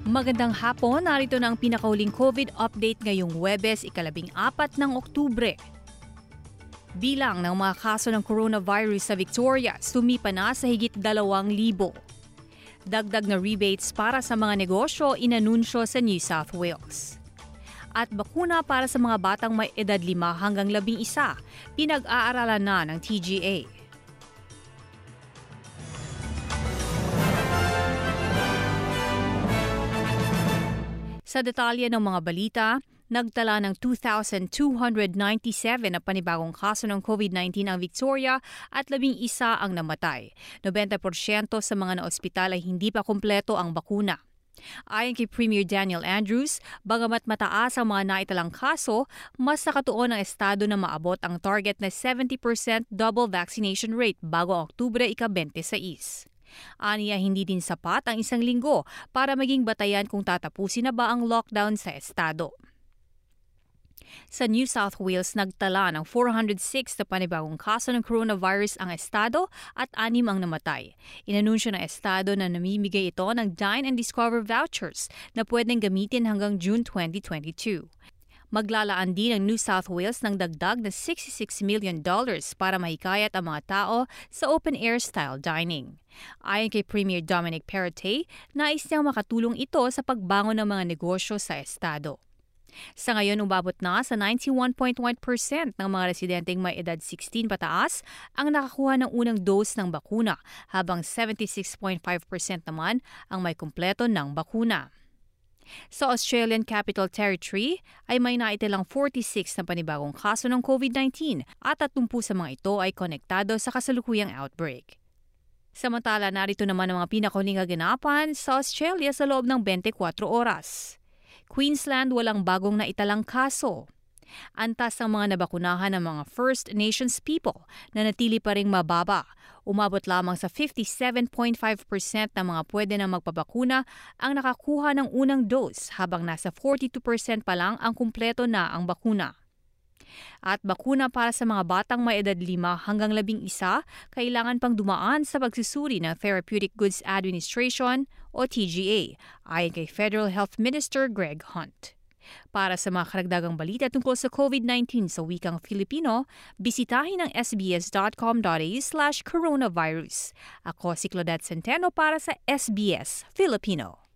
Magandang hapon, narito na ang pinakauling COVID update ngayong Huwebes, 14 ng Oktubre. Bilang ng mga kaso ng coronavirus sa Victoria, sumipa na sa higit 2,000. Dagdag na rebates para sa mga negosyo inanunsyo sa New South Wales. At bakuna para sa mga batang may edad 5 hanggang 11, pinag-aaralan na ng TGA. Sa detalye ng mga balita, nagtala ng 2,297 na panibagong kaso ng COVID-19 ang Victoria at 11 ang namatay. 90% sa mga naospital ay hindi pa kumpleto ang bakuna. Ayon kay Premier Daniel Andrews, bagamat mataas ang mga naitalang kaso, mas nakatuon ang estado na maabot ang target na 70% double vaccination rate bago Oktubre 26. Aniya hindi din sapat ang 1 linggo para maging batayan kung tatapusin na ba ang lockdown sa estado. Sa New South Wales, nagtala ng 406 na panibagong kaso ng coronavirus ang estado at 6 ang namatay. Inanunsyo ng estado na namimigay ito ng Dine and Discover vouchers na pwedeng gamitin hanggang June 2022. Maglalaan din ang New South Wales ng dagdag na $66 million para mahikayat ang mga tao sa open-air style dining. Ayon kay Premier Dominic Perrottet, nais niyang makatulong ito sa pagbangon ng mga negosyo sa estado. Sa ngayon, umabot na sa 91.1% ng mga residenteng may edad 16 pataas ang nakakuha ng unang dose ng bakuna, habang 76.5% naman ang may kumpleto ng bakuna. Sa Australian Capital Territory ay may naitilang 46 na panibagong kaso ng COVID-19 at 30 sa mga ito ay konektado sa kasalukuyang outbreak. Samantala, narito naman ang mga pinakahuling kaganapan sa Australia sa loob ng 24 oras. Queensland walang bagong naitalang kaso. Antas ang mga nabakunahan ng mga First Nations people na natili pa ring mababa. Umabot lamang sa 57.5% ng mga pwede na magpabakuna ang nakakuha ng unang dose, habang nasa 42% pa lang ang kumpleto na ang bakuna. At bakuna para sa mga batang may edad 5 hanggang 11, kailangan pang dumaan sa pagsusuri ng Therapeutic Goods Administration o TGA, ayon kay Federal Health Minister Greg Hunt. Para sa mga karagdagang balita tungkol sa COVID-19 sa wikang Filipino, bisitahin ang sbs.com.au/coronavirus. Ako si Claudette Centeno para sa SBS Filipino.